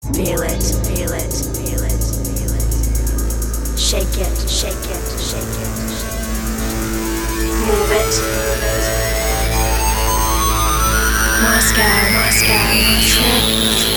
Feel it, feel it, feel it, feel it. Shake it, shake it, shake it. Move it. Moscow, Moscow, trip.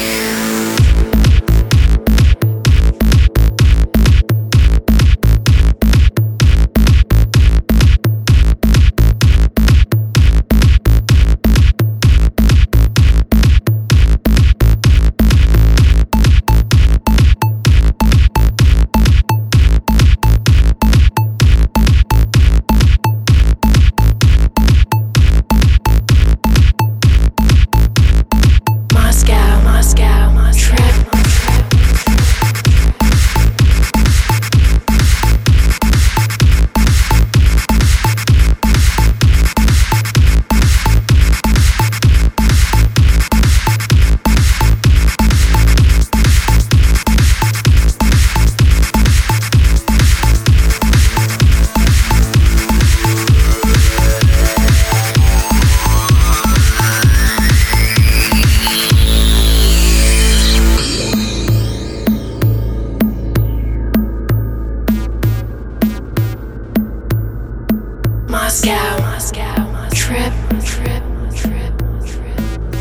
Moscow, Moscow, trip, trip, trip, trip.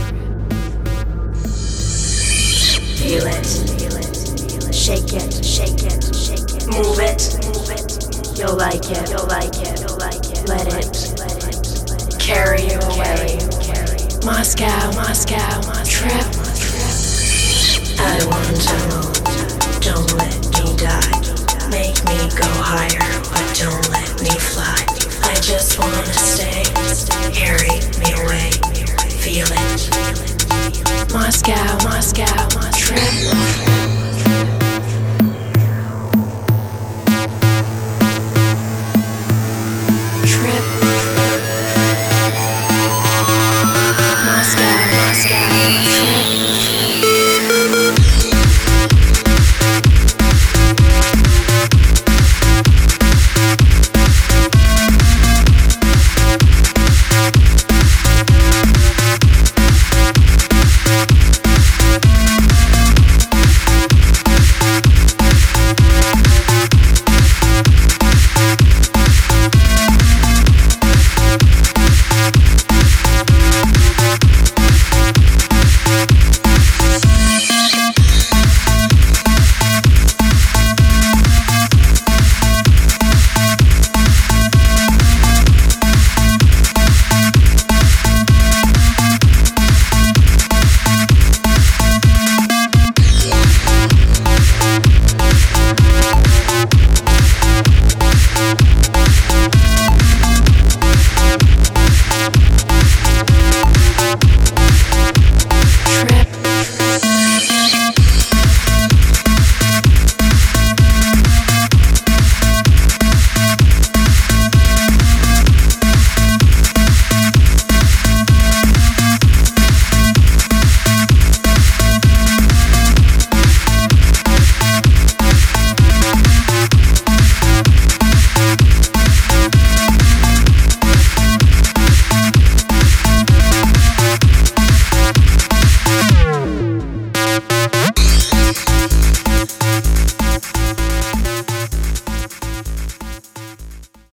Feel it, feel it, feel it. Shake it, shake it, shake it. Move it, move it. You'll like it, you'll like it, you'll like it. Let it carry you away. Moscow, Moscow, trip, trip. I want to move, don't let me die. Make me go higher, but don't let me fly. I just wanna stay, carry me away, feel it. Moscow, Moscow, Moscow.